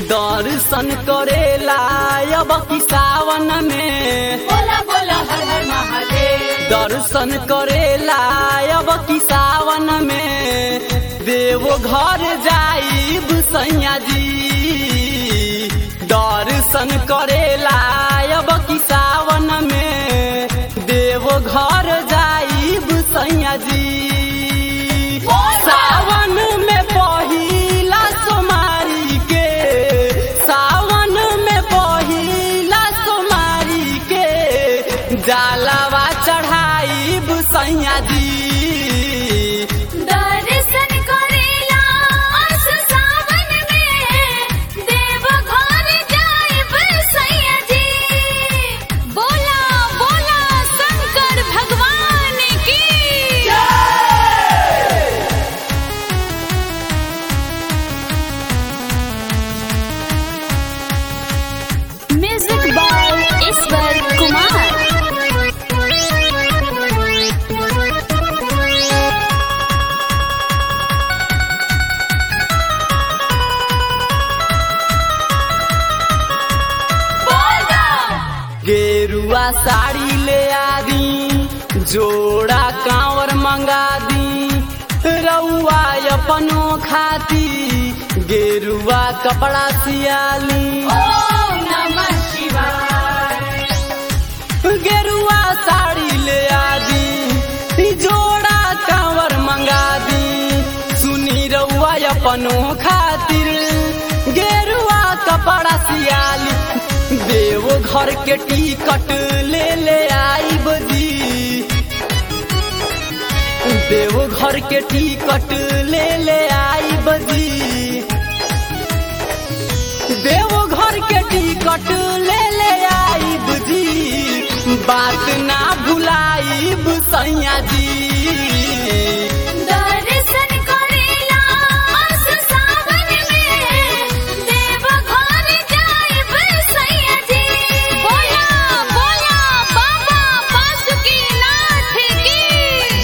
दर्शन करेला अब की सावन में, बोला बोला हर हर महादेव। दर्शन करेला अब की सावन में, देवो घर जाइब सैया जी। दर्शन करेला अब की सावन में, देवो घर जाइब सैया जी। सावन में पहिला सोमारी के, सावन में पहिला सोमारी के, जालवा चढ़ाइब सैया जी। दर्शन करेला अस सावन में, देव घर जाइब सैया जी। बोला बोला शंकर भगवान की म्यूजिक बाय ईश्वर कुमार। गेरुआ साड़ी ले आदी, जोड़ा कांवर मंगा दी, रउआ अपनो खाती गेरुआ कपड़ा सियाली। ओम नमः शिवाय। गेरुआ साड़ी ले आदी, जोड़ा कांवर मंगा दी, सुनी रउआ अपनो खातिर गेरुआ कपड़ा सियाली। देवो घर के टिकट ले आइब जी, देवो घर के टिकट ले आइब जी, देवो घर के टिकट ले आइब जी। बात ना भुलाइब सैया जी। दर्शन करेला अस सावन में, देव घर जाइब सैया जी। बोला बोला बाबा बासुकीनाथ की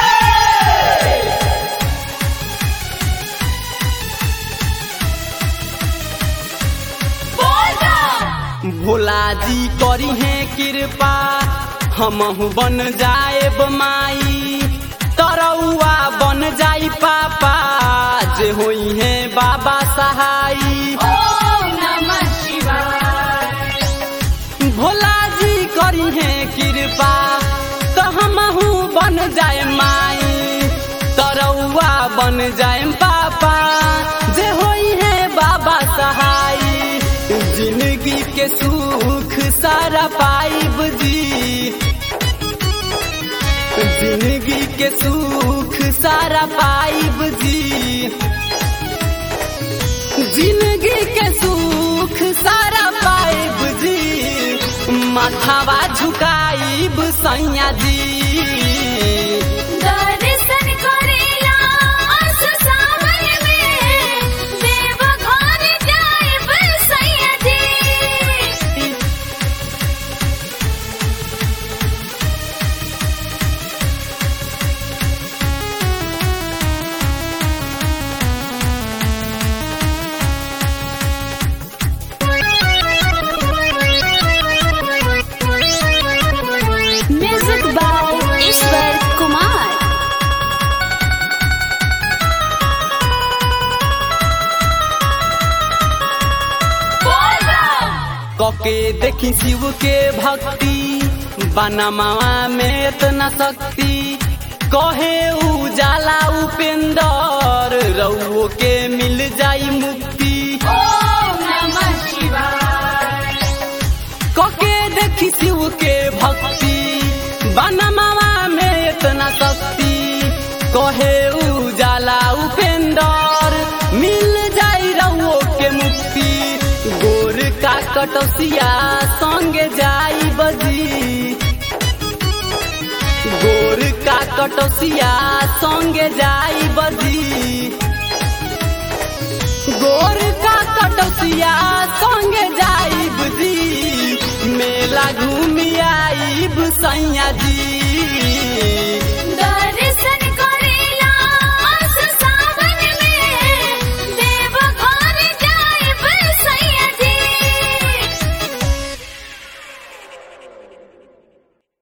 बोला। भोला जी करी है कृपा, हमहु बन जाएब माई, तरौआ बन जाई पापा, जे होई है बाबा सहाई। ओम नमः शिवाय। भोला जी करी है कृपा, तो हमहु बन जाए माई, तरौआ बन जाए पापा, जे होई है बाबा सहाई। जिंदगी के सुख सारा पाइब जी, जिंदगी के सुख सारा पाइब जी, जिंदगी के सुख सारा पाइब जी। माथावा झुकाइब सैया जी। दर्शन करेला अस सावन में, देव घर जाइब सैया जी। म्यूजिक बाय ईश्वर कुमार। कके देखी शिव के भक्ति, बनमावा में इतना शक्ति, कहे उजाला उपेंदर, रउओ के मिल जाई मुक्ति। ओम नमः शिवाय। कके देखी शिव के भक्ति, बनमावा में इतना शक्ति, कहे उजाला उपेंदर, मिल जाई रउओ के मुक्ति। गोर का कटौसिया संगे जाई बजी, गोर का कटौसिया संगे जाई बजी, गोर का कटौसिया संगे जाई बजी। मेला घूमी आईब सैया जी।